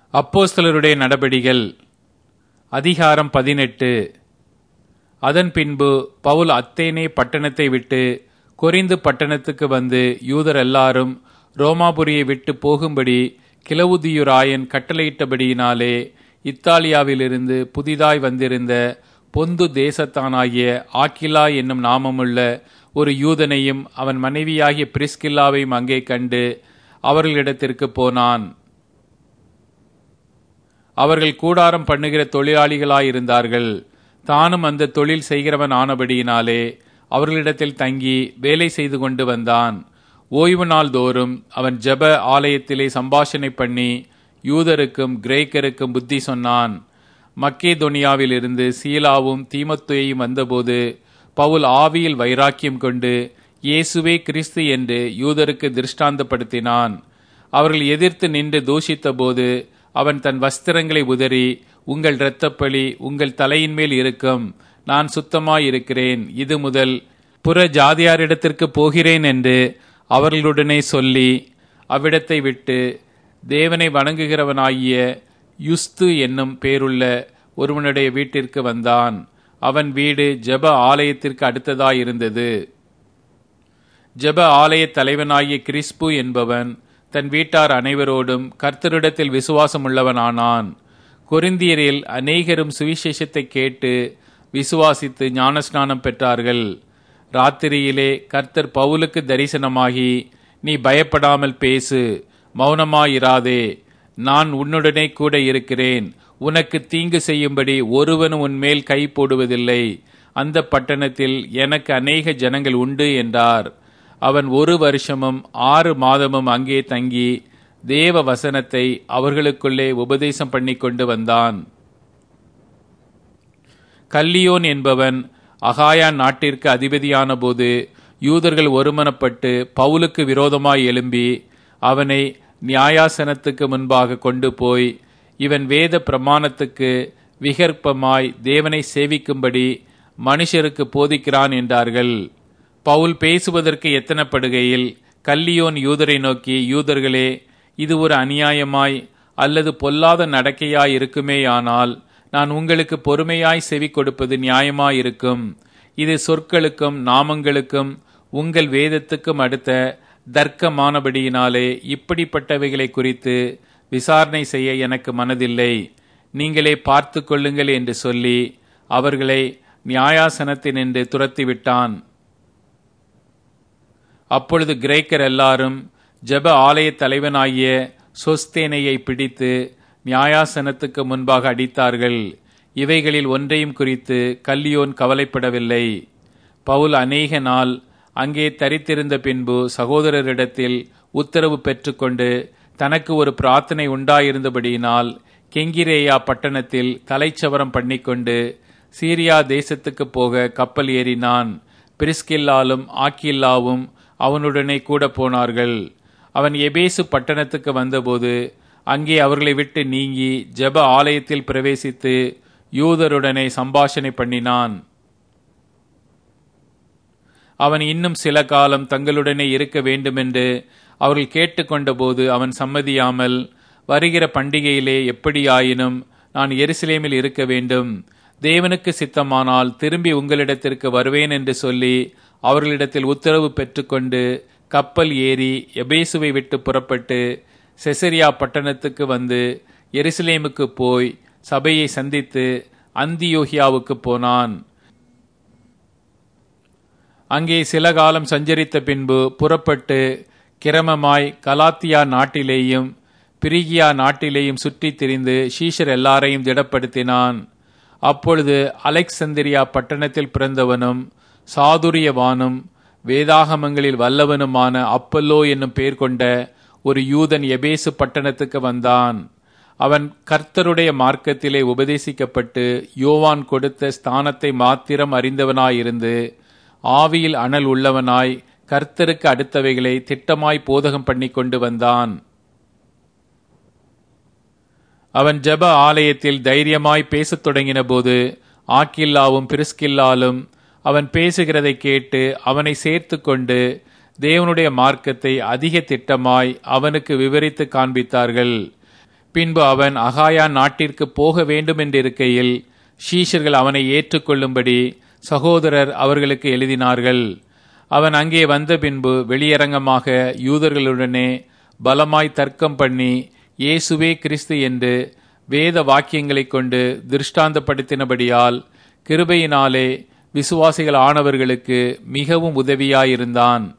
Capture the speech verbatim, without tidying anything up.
அப்போஸ்தலருடைய நடபடிகள் அதிகாரம் பதினெட்டு. அதன் பின்பு பவுல் அத்தேனே பட்டணத்தை விட்டு கொரிந்து பட்டணத்துக்கு வந்து யூதர் எல்லாரும் ரோமாபுரியை விட்டு போகும்படி கிலவுதியுராயன் கட்டளையிட்டபடியினாலே இத்தாலியாவிலிருந்து புதிதாய் வந்திருந்த பொந்து தேசத்தானாகிய ஆக்கிலா என்னும் நாமமுள்ள ஒரு யூதனையும் அவன் மனைவியாகிய பிரிஸ்கில்லாவையும் அங்கே கண்டு அவர்களிடத்திற்கு போனான். அவர்கள் கூடாரம் பண்ணுகிற தொழிலாளிகளாயிருந்தார்கள். தானும் அந்த தொழில் செய்கிறவன் ஆனபடியினாலே அவர்களிடத்தில் தங்கி வேலை செய்து கொண்டு வந்தான். ஓய்வு நாள் தோறும் அவன் ஜெப ஆலயத்திலே சம்பாஷணை பண்ணி யூதருக்கும் கிரேக்கருக்கும் புத்தி சொன்னான். மக்கேதோனியாவிலிருந்து சீலாவும் தீமோத்தேயும் வந்தபோது பவுல் ஆவியில் வைராக்கியம் கொண்டு இயேசுவே கிறிஸ்து என்று யூதருக்கு திருஷ்டாந்தப்படுத்தினான். அவர்கள் எதிர்த்து நின்று தூஷித்த போது அவன் தன் வஸ்திரங்களை உதறி, உங்கள் இரத்தப்பழி உங்கள் தலையின் மேல் இருக்கும், நான் சுத்தமாயிருக்கிறேன், இது முதல் புற ஜாதியாரிடத்திற்கு போகிறேன் என்று அவர்களுடனே சொல்லி அவ்விடத்தை விட்டு தேவனை வணங்குகிறவனாகிய யுஸ்து என்னும் பேருள்ள ஒருவனுடைய வீட்டிற்கு வந்தான். அவன் வீடு ஜெப ஆலயத்திற்கு அடுத்ததாயிருந்தது. ஜெப ஆலய தலைவனாகிய கிறிஸ்பு என்பவன் தன் வீட்டார் அனைவரோடும் கர்த்தரிடத்தில் விசுவாசமுள்ளவனானான். கொரிந்தியரில் அநேகரும் சுவிசேஷத்தை கேட்டு விசுவாசித்து ஞானஸ்நானம் பெற்றார்கள். ராத்திரியிலே கர்த்தர் பவுலுக்கு தரிசனமாகி, நீ பயப்படாமல் பேசு, மௌனமாயிராதே, நான் உன்னுடனே கூட இருக்கிறேன், உனக்கு தீங்கு செய்யும்படி ஒருவனும் உன்மேல் கை போடுவதில்லை, அந்த பட்டணத்தில் எனக்கு அநேக ஜனங்கள் உண்டு என்றார். அவன் ஒரு வருஷமும் ஆறு மாதமும் அங்கே தங்கி தேவ வசனத்தை அவர்களுக்குள்ளே உபதேசம் பண்ணி கொண்டு வந்தான். கல்லியோன் என்பவன் அகாயா நாட்டிற்கு அதிபதியான போது யூதர்கள் ஒருமனப்பட்டு பவுலுக்கு விரோதமாய் எழும்பி அவனை நியாயாசனத்துக்கு முன்பாக கொண்டு போய், இவன் வேத பிரமாணத்துக்கு விகற்பமாய் தேவனை சேவிக்கும்படி மனுஷருக்கு போதிக்கிறான் என்றார்கள். பவுல் பேசுவதற்கு எத்தனப்படுகையில் கல்லியோன் யூதரை நோக்கி, யூதர்களே, இது ஒரு அநியாயமாய் அல்லது பொல்லாத நடக்கையாய் இருக்குமேயானால் நான் உங்களுக்கு பொறுமையாய் செவி கொடுப்பது நியாயமாயிருக்கும். இது சொற்களுக்கும் நாமங்களுக்கும் உங்கள் வேதத்துக்கும் அடுத்த தர்க்கமானபடியினாலே இப்படிப்பட்டவைகளை குறித்து விசாரணை செய்ய எனக்கு மனதில்லை. நீங்களே பார்த்து கொள்ளுங்கள் என்று சொல்லி அவர்களை நியாயாசனத்தினின்று துரத்திவிட்டான். அப்பொழுது கிரேக்கர் எல்லாரும் ஜெப ஆலய தலைவனாகிய சொஸ்தேனையை பிடித்து நியாயாசனத்துக்கு முன்பாக அடித்தார்கள். இவைகளில் ஒன்றையும் குறித்து கல்லியோன் கவலைப்படவில்லை. பவுல் அநேக நாள் அங்கே தரித்திருந்த பின்பு சகோதரரிடத்தில் உத்தரவு பெற்றுக்கொண்டு தனக்கு ஒரு பிரார்த்தனை உண்டாயிருந்தபடியினால் கெங்கிரேயா பட்டணத்தில் தலைச்சவரம் பண்ணிக்கொண்டு சீரியா தேசத்துக்கு போக கப்பல் ஏறினான். பிரிஸ்கில்லாலும் ஆக்கில்லாவும் அவனுடனே கூட போனார்கள். அவன் எபேசு பட்டணத்துக்கு வந்தபோது அங்கே அவர்களை விட்டு நீங்கி ஜெப ஆலயத்தில் பிரவேசித்து யூதருடனே சம்பாஷணை பண்ணினான். அவன் இன்னும் சில காலம் தங்களுடனே இருக்க வேண்டுமென்று அவர்கள் கேட்டுக்கொண்ட போது அவன் சம்மதியாமல், வருகிற பண்டிகையிலே எப்படியாயினும் நான் எருசலேமில் இருக்க வேண்டும், தேவனுக்கு சித்தமானால் திரும்பி உங்களிடத்திற்கு வருவேன் என்று சொல்லி அவர்களிடத்தில் உத்தரவு பெற்றுக்கொண்டு கப்பல் ஏறி எபேசுவை விட்டு புறப்பட்டு செசரியா பட்டணத்துக்கு வந்து எருசலேமுக்கு போய் சபையை சந்தித்து அந்தியோகியாவுக்கு போனான். அங்கே சில காலம் சஞ்சரித்த பின்பு புறப்பட்டு கிரமமாய் கலாத்தியா நாட்டிலேயும் பிரிகியா நாட்டிலேயும் சுற்றித் திரிந்து சீஷர் எல்லாரையும் திடப்படுத்தினான். அப்பொழுது அலெக்சந்திரியா பட்டணத்தில் பிறந்தவனும் சாதுரியவானும் வேதாகமங்களில் வல்லவனுமான அப்பல்லோ என்னும் பெயர் கொண்ட ஒரு யூதன் எபேசு பட்டணத்துக்கு வந்தான். அவன் கர்த்தருடைய மார்க்கத்திலே உபதேசிக்கப்பட்டு யோவான் கொடுத்த ஸ்தானத்தை மாத்திரம் அறிந்தவனாயிருந்து ஆவியில் அனல் உள்ளவனாய் கர்த்தருக்கு அடுத்தவைகளை திட்டமாய் போதகம் பண்ணி கொண்டு வந்தான். அவன் ஜெப ஆலயத்தில் தைரியமாய் பேசத் தொடங்கின போது ஆக்கில்லாவும் பிரிஸ்கில்லாலும் அவன் பேசுகிறதை கேட்டு அவனை சேர்த்து கொண்டு தேவனுடைய மார்க்கத்தை அதிக திட்டமாய் அவனுக்கு விவரித்து காண்பித்தார்கள். பின்பு அவன் அகாயா நாட்டிற்கு போக வேண்டுமென்றிருக்கையில் ஷீஷர்கள் அவனை ஏற்றுக்கொள்ளும்படி சகோதரர் அவர்களுக்கு எழுதினார்கள். அவன் அங்கே வந்த பின்பு வெளியரங்கமாக யூதர்களுடனே பலமாய் தர்க்கம் பண்ணி இயேசுவே கிறிஸ்து என்று வேத வாக்கியங்களைக் கொண்டு திருஷ்டாந்தப்படுத்தினபடியால் கிருபையினாலே விசுவாசிகள் ஆனவர்களுக்கு மிகவும் உதவியாயிருந்தான்.